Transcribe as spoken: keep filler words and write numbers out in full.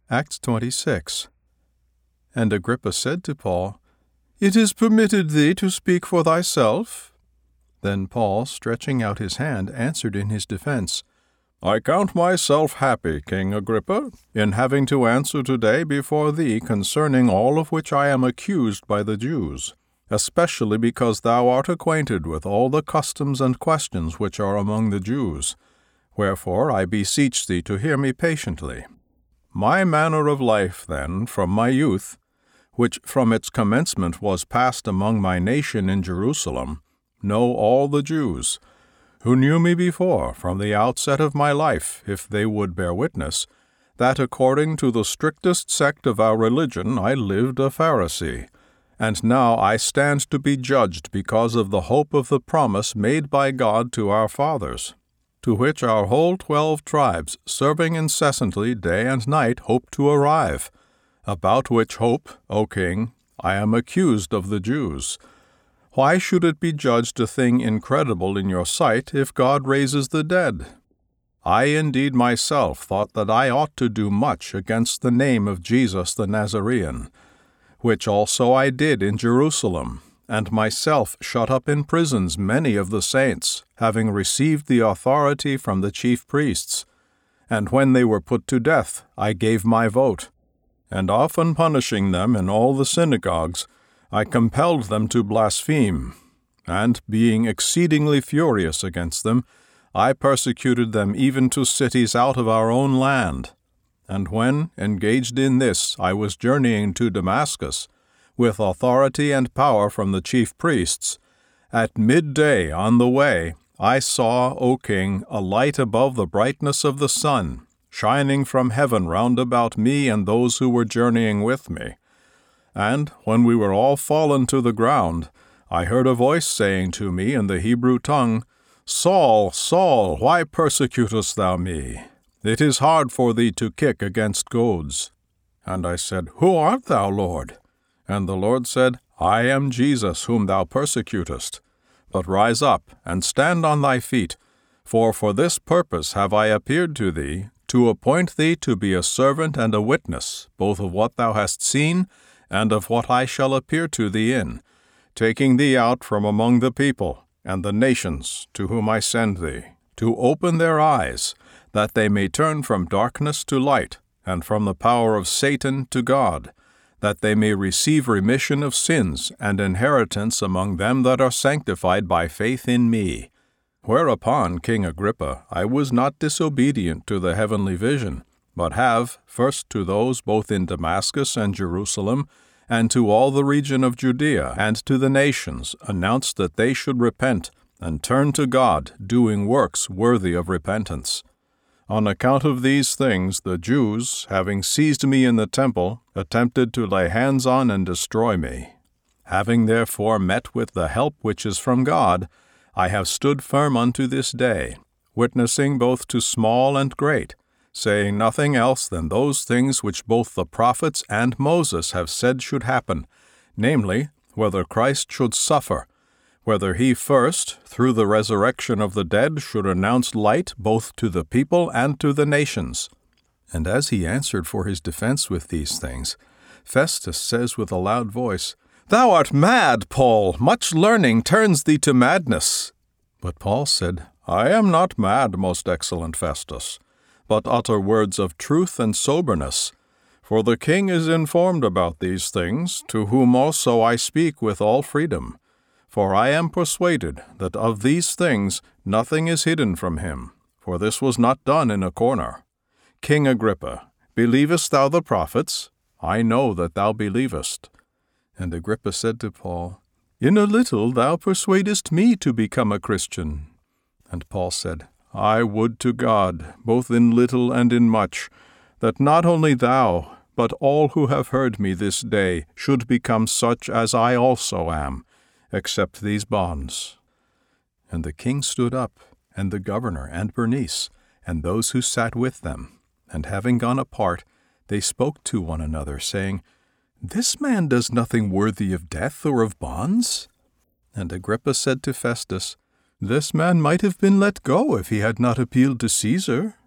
Acts twenty-six. And Agrippa said to Paul, It is permitted thee to speak for thyself. Then Paul, stretching out his hand, answered in his defense, I count myself happy, King Agrippa, in having to answer today before thee concerning all of which I am accused by the Jews, especially because thou art acquainted with all the customs and questions which are among the Jews. Wherefore I beseech thee to hear me patiently. My manner of life, then, from my youth, which from its commencement was passed among my nation in Jerusalem, know all the Jews, who knew me before from the outset of my life, if they would bear witness, that according to the strictest sect of our religion I lived a Pharisee, and now I stand to be judged because of the hope of the promise made by God to our fathers, to which our whole twelve tribes, serving incessantly day and night, hope to arrive, about which hope, O King, I am accused of the Jews. Why should it be judged a thing incredible in your sight if God raises the dead? I indeed myself thought that I ought to do much against the name of Jesus the Nazarene, which also I did in Jerusalem, and myself shut up in prisons many of the saints, having received the authority from the chief priests. And when they were put to death, I gave my vote. And often punishing them in all the synagogues, I compelled them to blaspheme, and, being exceedingly furious against them, I persecuted them even to cities out of our own land. And when, engaged in this, I was journeying to Damascus, with authority and power from the chief priests, at midday on the way I saw, O King, a light above the brightness of the sun, shining from heaven round about me and those who were journeying with me. And when we were all fallen to the ground, I heard a voice saying to me in the Hebrew tongue, Saul, Saul, why persecutest thou me? It is hard for thee to kick against goads. And I said, Who art thou, Lord? And the Lord said, I am Jesus, whom thou persecutest. But rise up, and stand on thy feet, for for this purpose have I appeared to thee, to appoint thee to be a servant and a witness, both of what thou hast seen, and of what I shall appear to thee in, taking thee out from among the people and the nations to whom I send thee, to open their eyes, that they may turn from darkness to light, and from the power of Satan to God, that they may receive remission of sins and inheritance among them that are sanctified by faith in me. Whereupon, King Agrippa, I was not disobedient to the heavenly vision, but have, first to those both in Damascus and Jerusalem, and to all the region of Judea, and to the nations, announced that they should repent, and turn to God, doing works worthy of repentance. On account of these things the Jews, having seized me in the temple, attempted to lay hands on and destroy me. Having therefore met with the help which is from God, I have stood firm unto this day, witnessing both to small and great, saying nothing else than those things which both the prophets and Moses have said should happen, namely, whether Christ should suffer, whether he first, through the resurrection of the dead, should announce light both to the people and to the nations. And as he answered for his defense with these things, Festus says with a loud voice, Thou art mad, Paul! Much learning turns thee to madness. But Paul said, I am not mad, most excellent Festus, but utter words of truth and soberness. For the king is informed about these things, to whom also I speak with all freedom. For I am persuaded that of these things nothing is hidden from him, for this was not done in a corner. King Agrippa, believest thou the prophets? I know that thou believest. And Agrippa said to Paul, In a little thou persuadest me to become a Christian. And Paul said, I would to God, both in little and in much, that not only thou, but all who have heard me this day should become such as I also am, except these bonds. And the king stood up, and the governor, and Bernice, and those who sat with them, and having gone apart, they spoke to one another, saying, This man does nothing worthy of death or of bonds. And Agrippa said to Festus, This man might have been let go if he had not appealed to Caesar.